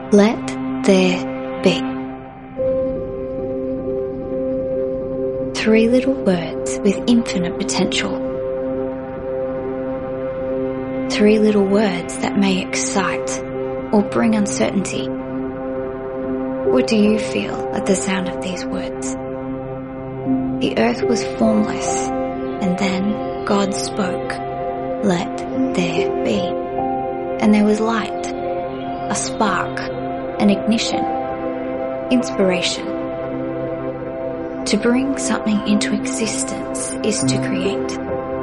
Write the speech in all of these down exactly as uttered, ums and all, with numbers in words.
Let there be. Three little words with infinite potential. Three little words that may excite or bring uncertainty. What do you feel at the sound of these words? The earth was formless, and then God spoke, "Let there be." And there was light, a spark, an ignition, inspiration. To bring something into existence is to create.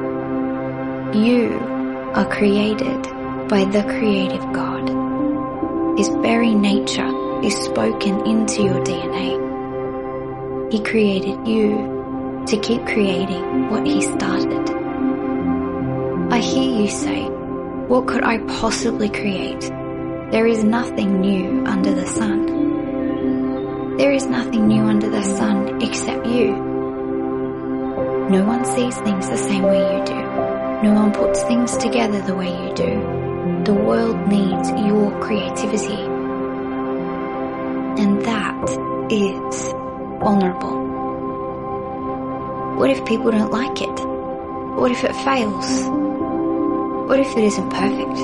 You are created by the creative God. His very nature is spoken into your D N A. He created you to keep creating what He started. I hear you say, "What could I possibly create? There is nothing new under the sun." There is nothing new under the sun except you. No one sees things the same way you do. No one puts things together the way you do. The world needs your creativity. And that is vulnerable. What if people don't like it? What if it fails? What if it isn't perfect?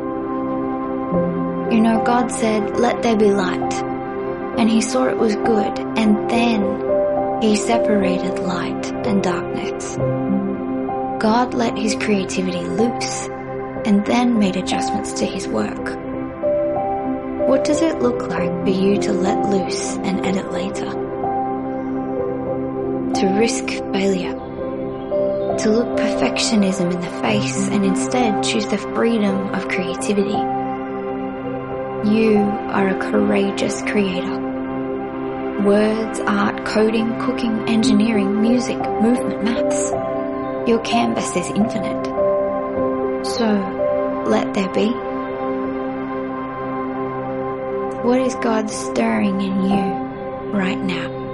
You know, God said, "Let there be light." And He saw it was good, and then He separated light and darkness. God let His creativity loose, and then made adjustments to His work. What does it look like for you to let loose and edit later? To risk failure. To look perfectionism in the face and instead choose the freedom of creativity. You are a courageous creator. Words, art, coding, cooking, engineering, music, movement, maths. Your canvas is infinite. So, let there be. What is God stirring in you right now?